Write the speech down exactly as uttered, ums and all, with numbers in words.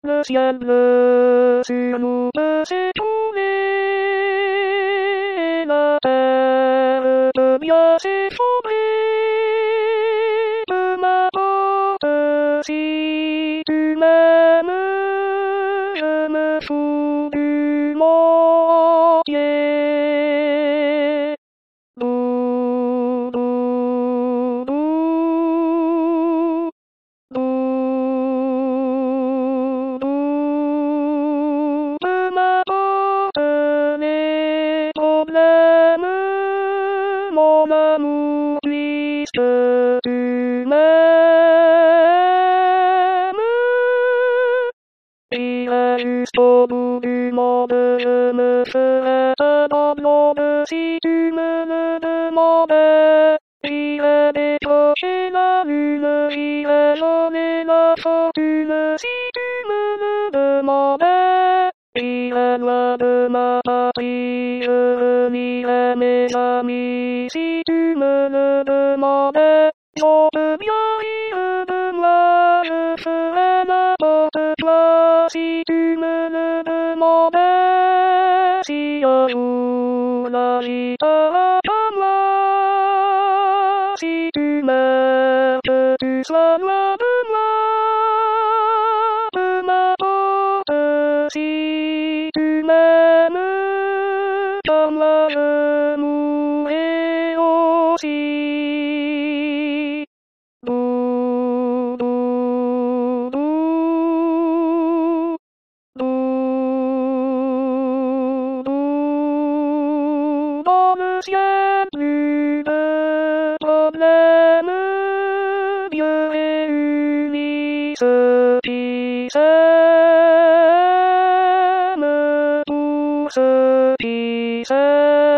Le ciel bleu sur nous peut s'étouffer, la terre peut bien s'effondrer. Peu m'importe si tu m'aimes, je me fous du monde entier. Dou, dou, dou, dou, dou. Peu m'importe les problèmes, mon amour, puisque tu m'aimes. J'irai jusqu'au bout du monde, je me ferai un blonde si tu me le demandais. J'irai décrocher la lune, j'irai donner la fortune si tu me le demandais. J'irai loin de ma patrie, je renierai mes amis si tu me le demandais. On peut bien rire de moi, je ferai n'importe quoi si tu me le demandais. Si un jour la vie t'aura pas moi, si tu meurs, que tu sois loin de moi. Peu m'importe si tu m'aimes, car moi je mourrai aussi. Dou, dou, dou, dou, dou. Dans le ciel, plus de problèmes, Dieu réunit ceux qui s'aiment, tous ceux qui s'aiment.